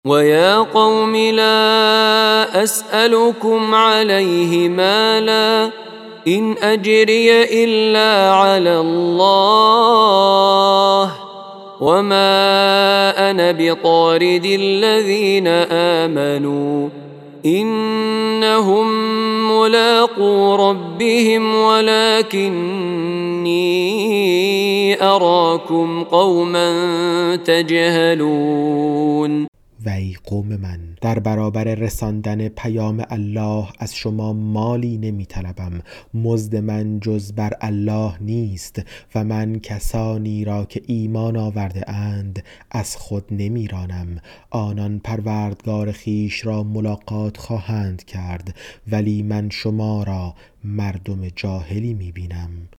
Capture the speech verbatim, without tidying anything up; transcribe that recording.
ويا قوم لا أسألكم عليه مالا إن أجري إلا على الله وما أنا بطارد الذين آمنوا إنهم ملاقو ربهم ولكني أراكم قوما تجهلون. و ای قوم من، در برابر رساندن پیام الله از شما مالی نمی طلبم. مزد من جز بر الله نیست و من کسانی را که ایمان آورده اند از خود نمی رانم. آنان پروردگار خیش را ملاقات خواهند کرد، ولی من شما را مردم جاهلی می بینم.